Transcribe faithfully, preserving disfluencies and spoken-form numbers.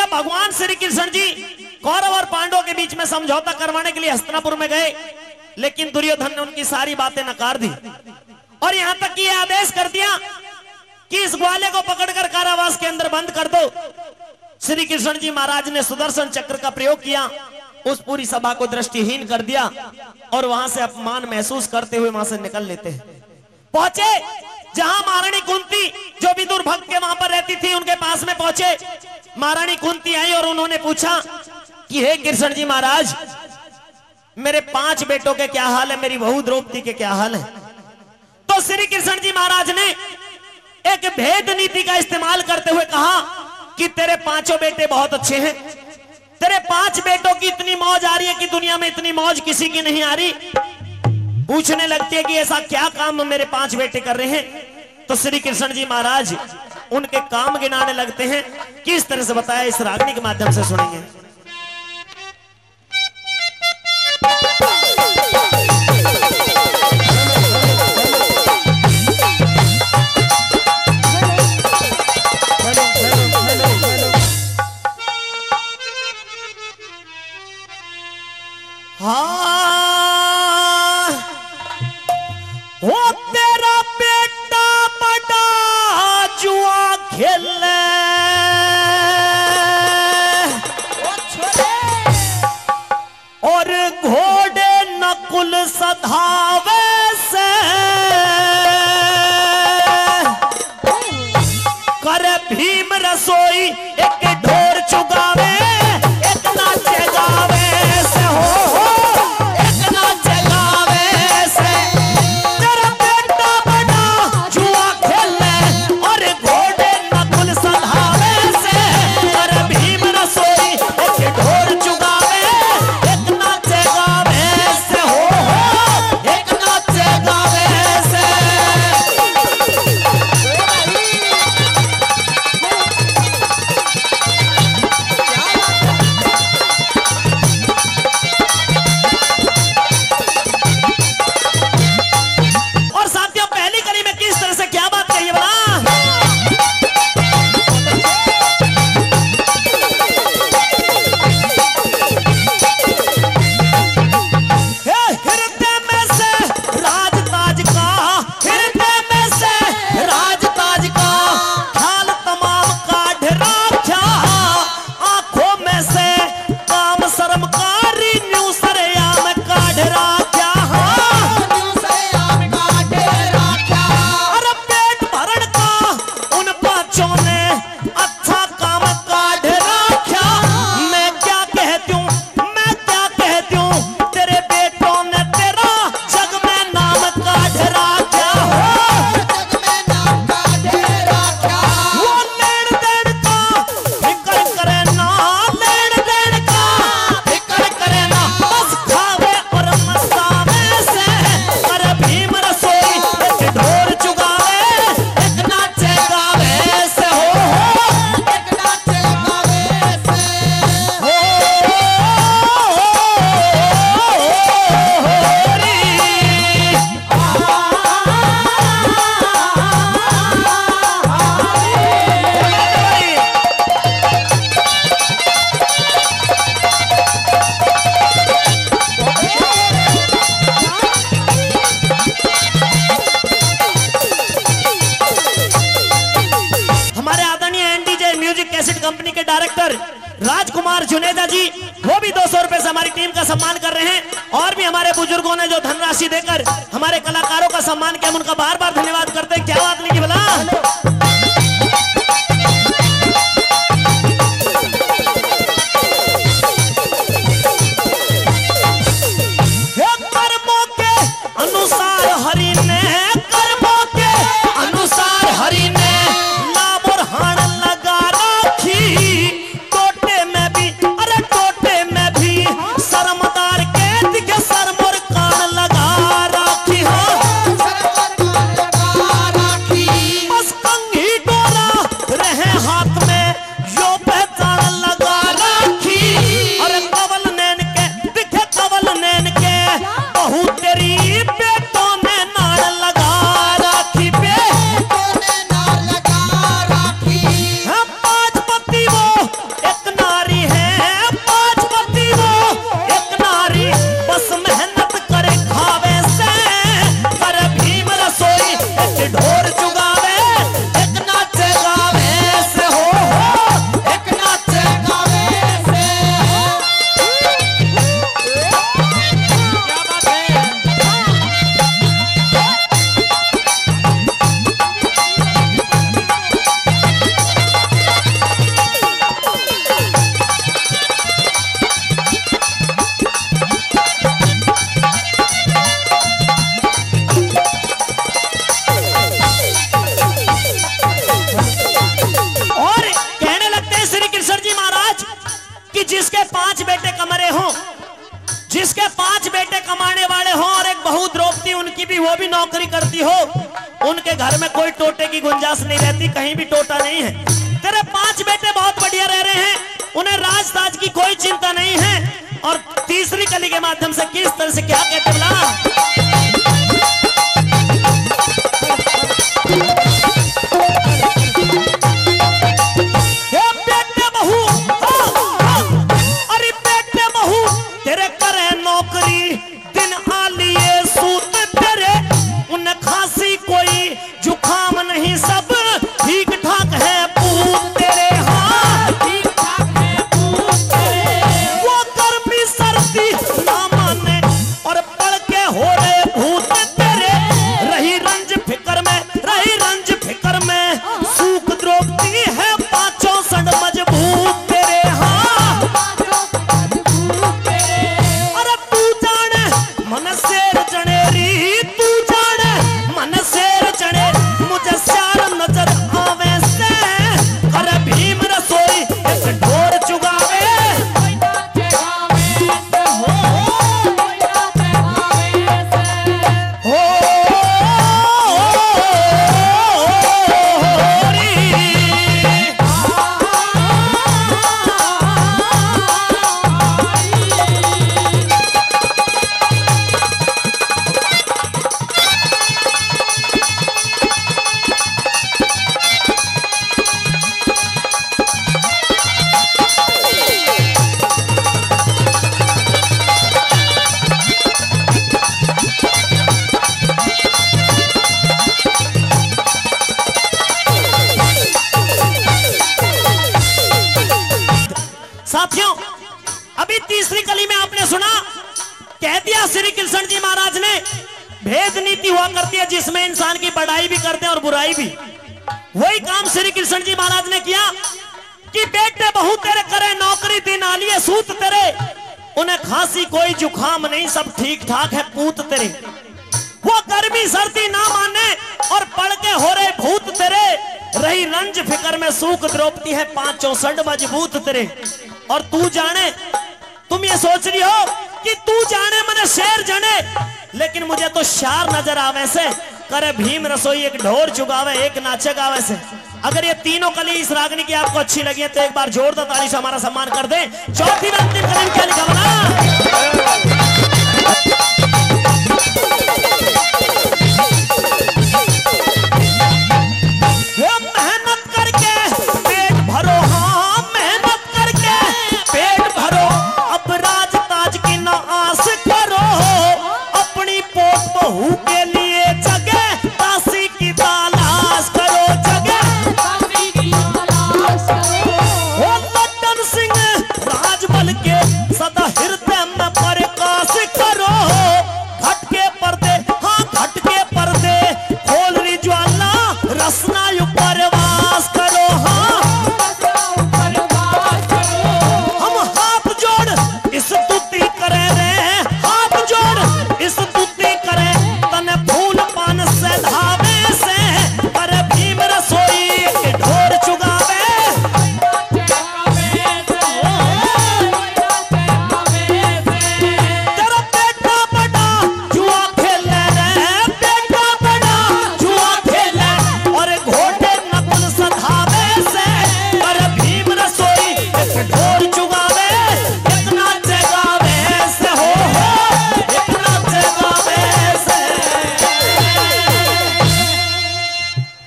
जब भगवान श्री कृष्ण जी कौरव और पांडवों के बीच में समझौता करवाने के लिए हस्तिनापुर में गए, लेकिन दुर्योधन ने उनकी सारी बातें नकार दी और यहां तक कि यह आदेश कर दिया कि इस ग्वाले को पकड़कर कारावास के अंदर बंद कर दो। श्री कृष्ण जी महाराज ने सुदर्शन चक्र का प्रयोग किया, उस पूरी सभा को दृष्टिहीन कर दिया और वहां से अपमान महसूस करते हुए वहां से निकल लेते हैं। पहुंचे जहां महारानी कुंती जो विदुर भक्त के वहां पर रहती थी, उनके पास में पहुंचे। महारानी कुंती आई और उन्होंने पूछा कि हे कृष्ण जी महाराज, मेरे पांच बेटों के क्या हाल है, मेरी बहू द्रौपदी के क्या हाल है? तो श्री कृष्ण जी महाराज ने एक भेद नीति का इस्तेमाल करते हुए कहा कि तेरे पांचों बेटे बहुत अच्छे हैं, तेरे पांच बेटों की इतनी मौज आ रही है कि दुनिया में इतनी मौज किसी की नहीं आ रही। पूछने लगती है कि ऐसा क्या काम मेरे पांच बेटे कर रहे हैं? तो श्री कृष्ण जी महाराज उनके काम गिनाने लगते हैं। किस तरह से बताया, इस रागनी के माध्यम से सुनेंगे। हाँ, वो तेरा बेटा बड़ा जुआ खेले और घोड़े नकुल सधावे से कर भीम रसोई एक ढोर चुगावे, एक नाचे गावे से हो, हो एक नाचे गावे से। तेरा बेटा बड़ा जुआ खेले और घोड़े नकुल सधावे से कर भीम रसोई एक ढोर चुगावे, एक नाचे गावे से हो, हो एक नाचे गावे से। कंपनी के डायरेक्टर राजकुमार जुनेजा जी, वो भी दो सौ रुपए से हमारी टीम का सम्मान कर रहे हैं। और भी हमारे बुजुर्गों ने जो धनराशि देकर हमारे कलाकारों का सम्मान किया, हम उनका बार बार धन्यवाद करते हैं। क्या बात नहीं बोला। अनुसार हरि ने कर्मों के अनुसार हरि ने लाबुरहान लगा रखी, टोटे में भी अरे टोटे में भी शर्मदार के दिखे सरमोर कान लगा रखी। हाँ बस कंगी पांच बेटे कमरे हों, जिसके पांच बेटे कमाने वाले हों और एक बहू द्रौपदी उनकी भी वो भी नौकरी करती हो, उनके घर में कोई टोटे की गुंजाइश नहीं रहती, कहीं भी टोटा नहीं है। तेरे पांच बेटे बहुत बढ़िया रह रहे हैं, उन्हें राज ताज की कोई चिंता नहीं है। और तीसरी कली के माध्यम से किस तरह से क्या कहते बोला, जुखाम नहीं सब ठीक ठाक है पूत तेरे, हाँ ठीक ठाक है पूत तेरे। वो गर्मी सर्दी ना माने और पड़ के हो रहे भूत तेरे, रही रंज फिकर में रही रंज फिकर में सूख द्रौपदी है पांचों संड मजबूत तेरे, हाँ अरे तू जाने मन शेर जनेरी, तू जाने मन शेर जने मुझे श्यार नजर आवे से, अरे भीम रसोई एक ढोर चुगावे हो, हो, साथियों अभी तीसरी कली में आपने सुना, कह दिया श्री कृष्ण जी महाराज ने भेद नीति हुआ करती है जिसमें इंसान की बढ़ाई भी करते हैं और बुराई भी। वही काम श्री कृष्ण जी महाराज ने किया कि बेटे बहू तेरे करे नौकरी दिन आलिए सूत तेरे, उन्हें खांसी कोई जुखाम नहीं सब ठीक ठाक है पूत तेरे। वो गर्मी सर्दी ना माने और पड़ के हो रहे भूत तेरे, रही रंज फिकर में सूख द्रौपदी है पांचों संड मजबूत तेरे। और तू जाने, तुम ये सोच रही हो कि तू जाने मने शेर जाने, लेकिन मुझे तो शार नजर आवे से, करे भीम रसोई एक ढोर चुगावे एक नाचे गावे से। अगर ये तीनों कली इस रागनी की आपको अच्छी लगी है तो एक बार जोरदार ताली से हमारा सम्मान कर दे। चौथी में अंतिम कली क्या लिखा बना,